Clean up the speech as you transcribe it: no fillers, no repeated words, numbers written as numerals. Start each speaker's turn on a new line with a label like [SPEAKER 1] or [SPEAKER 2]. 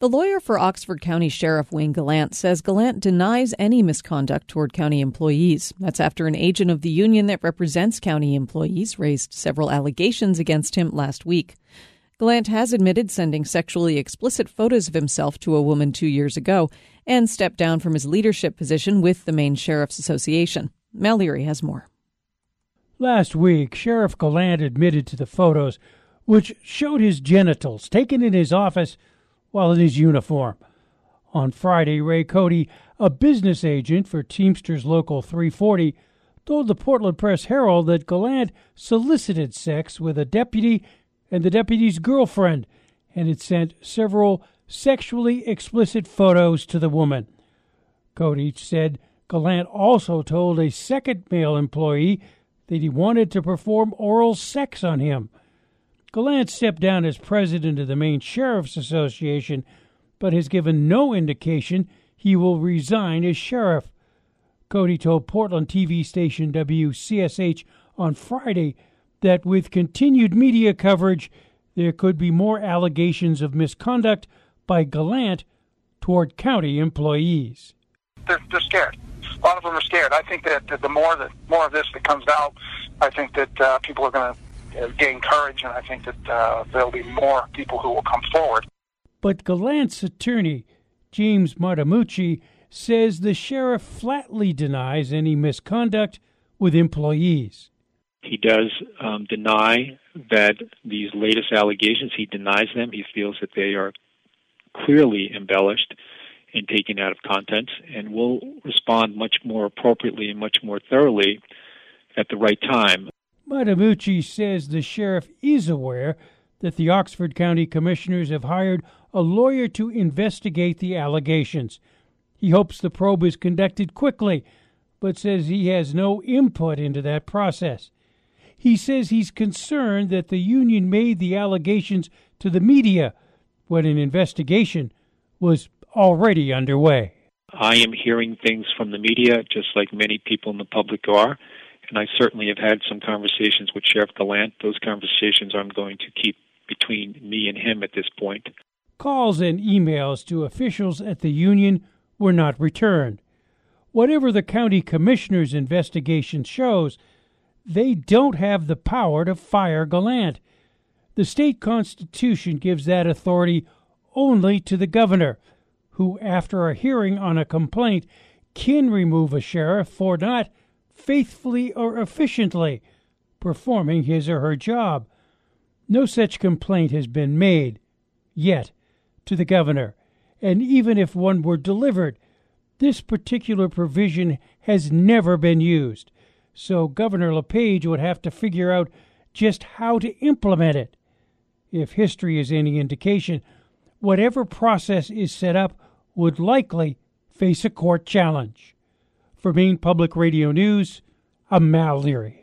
[SPEAKER 1] The lawyer for Oxford County Sheriff Wayne Gallant says Gallant denies any misconduct toward county employees. That's after an agent of the union that represents county employees raised several allegations against him last week. Gallant has admitted sending sexually explicit photos of himself to a woman 2 years ago and stepped down from his leadership position with the Maine Sheriff's Association. Mal Leary has more.
[SPEAKER 2] Last week, Sheriff Gallant admitted to the photos, which showed his genitals taken in his office while in his uniform. On Friday, Ray Cody, a business agent for Teamsters Local 340, told the Portland Press-Herald that Gallant solicited sex with a deputy and the deputy's girlfriend and had sent several sexually explicit photos to the woman. Cody said Gallant also told a second male employee that he wanted to perform oral sex on him. Gallant stepped down as president of the Maine Sheriff's Association, but has given no indication he will resign as sheriff. Cody told Portland TV station WCSH on Friday that with continued media coverage, there could be more allegations of misconduct by Gallant toward county employees.
[SPEAKER 3] They're scared. A lot of them are scared. I think that the more of this that comes out, I think that people are going to gain courage, and I think that there'll be more people who will come forward.
[SPEAKER 2] But Gallant's attorney, James Martimucci, says the sheriff flatly denies any misconduct with employees.
[SPEAKER 4] He does deny that these latest allegations, he denies them. He feels that they are clearly embellished and taken out of context, and will respond much more appropriately and much more thoroughly at the right time.
[SPEAKER 2] Martimucci says the sheriff is aware that the Oxford County Commissioners have hired a lawyer to investigate the allegations. He hopes the probe is conducted quickly, but says he has no input into that process. He says he's concerned that the union made the allegations to the media when an investigation was already underway.
[SPEAKER 4] I am hearing things from the media, just like many people in the public are, and I certainly have had some conversations with Sheriff Gallant. Those conversations I'm going to keep between me and him at this point.
[SPEAKER 2] Calls and emails to officials at the union were not returned. Whatever the county commissioner's investigation shows, they don't have the power to fire Gallant. The state constitution gives that authority only to the governor, who, after a hearing on a complaint, can remove a sheriff for not faithfully or efficiently performing his or her job. No such complaint has been made yet to the governor, and even if one were delivered, this particular provision has never been used, so Governor LePage would have to figure out just how to implement it. If history is any indication, whatever process is set up would likely face a court challenge. For Maine Public Radio News, I'm Mal Leary.